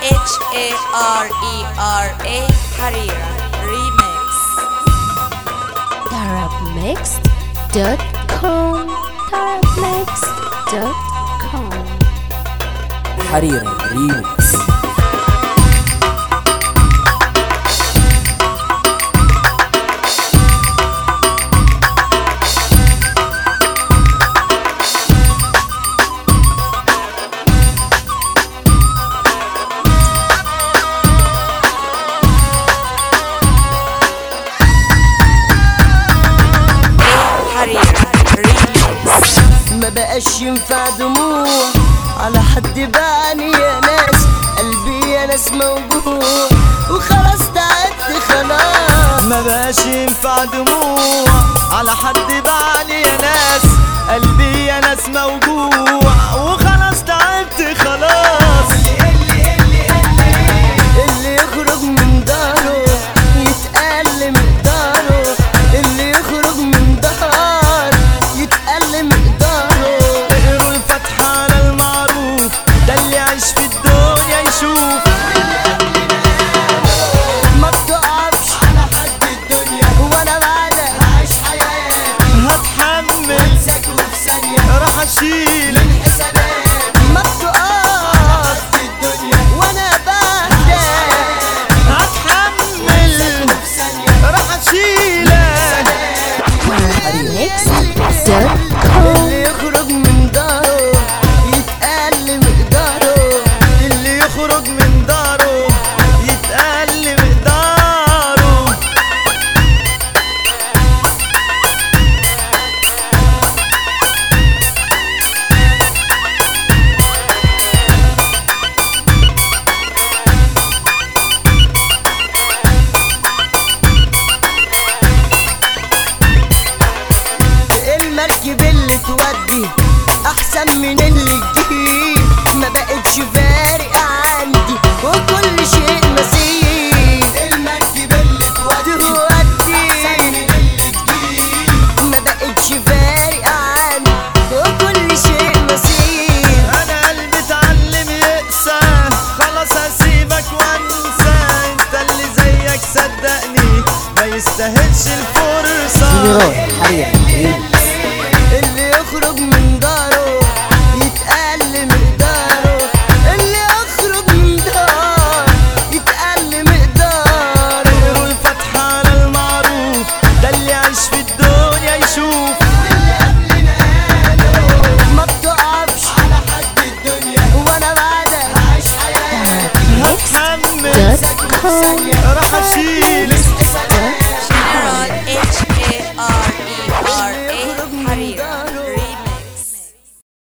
HARERA Harira Remix. Tarabmixed.com. Tarabmixed.com. حريرة ريمكس. ما بقاش ينفع دموع على حد بعني يا ناس، قلبي يا ناس موجوع وخلاص تعبت خلاص. ما بقاش ينفع دموع على حد بعني يا ناس، قلبي يا ناس موجوع وخلاص تعبت خلاص. اللي يخرج من داره يتقل مقداره، اللي يخرج من دار يتقل مقداره. اقروا الفتحة على المعروف، ده اللي يعيش في الدنيا يشوف. ما بتقفش على حد الدنيا وانا بعدك هعيش حياتي، هتحمل انساك وفي ثانية راح اشيل من حسابات. ما بتقفش في الدنيا وانا بعدك هتحمل وفي ثانية راح اشيلك. Tarabmixed.com. اللي يخرج من داره يتقل مقداره، اللي يخرج من داره يتقل مقداره. المركب اللي تودي احسن من اللي تجيب، ما بقتش فارق عندي وكل شيء نصيب. المركب اللي تودي احسن من اللي تجيب، ما بقتش فارق عندي وكل شيء نصيب. انا قلبي اتعلم يقسى، خلاص هسيبك وانسى. انت اللي زيك صدقني ما يستاهلش الفرصة. حريرة ريمكس. اللي يخرج من داره يتقل مقداره، اللي يخرج من داره يتقل مقداره. اقروا الفتحة على المعروف، ده اللي يعيش في الدنيا يشوف. ما بتقفش على حد الدنيا وانا بعدك هعيش حياتي، هتحمل Tarabmixed.com. راح اشيل